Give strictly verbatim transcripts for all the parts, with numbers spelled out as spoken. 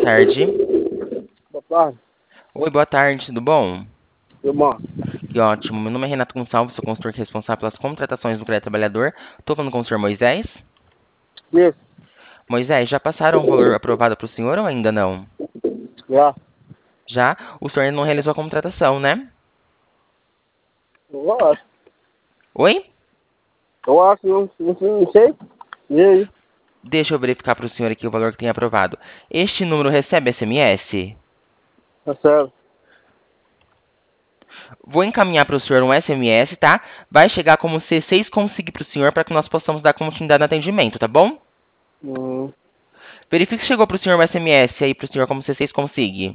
tarde. Boa tarde. Oi, boa tarde, tudo bom? Tudo bom? Que ótimo. Meu nome é Renato Gonçalves, sou consultor responsável pelas contratações do Crédito Trabalhador. Estou falando com o senhor Moisés. Isso, Moisés, já passaram o valor aprovado para o senhor ou ainda não? já. Já? O senhor ainda não realizou a contratação, né? Eu acho. Oi? Eu acho, não, não, não sei. E aí? Deixa eu verificar para o senhor aqui o valor que tem aprovado. Este número recebe S M S? Tá certo. Vou encaminhar para o senhor um S M S, tá? Vai chegar como C seis Consig para o senhor para que nós possamos dar continuidade no atendimento, tá bom? Hum, Verifique se chegou para o senhor um S M S aí para o senhor como C seis Consig.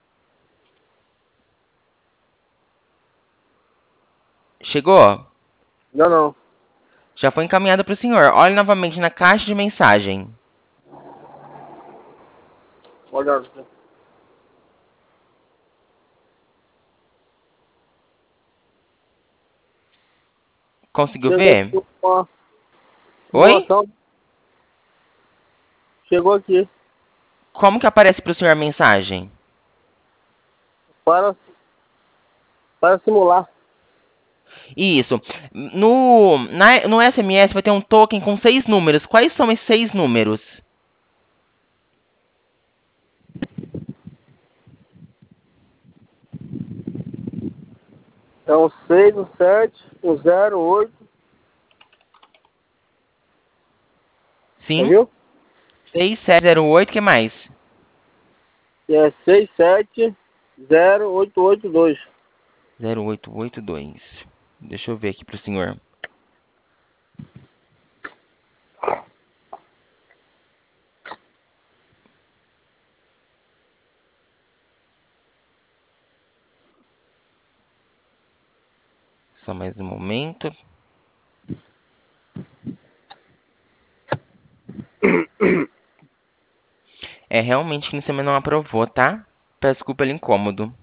Chegou? não, não. Já foi encaminhado para o senhor. Olhe novamente na caixa de mensagem. Olha. Conseguiu Chegou ver? aqui uma Oi? simulação. Chegou aqui. Como que aparece para o senhor a mensagem? Para, para simular. Isso. No, na- no S M S vai ter um token com seis números. Quais são esses seis números? É um seis, um sete, um zero, oito. Você Sim. viu? seis sete zero oito, o que mais? E é seis, sete, zero, oito, oito, dois. zero oito oito dois. Deixa eu ver aqui para o senhor. Só mais um momento. É realmente que você não aprovou, tá? Peço desculpa pelo incômodo.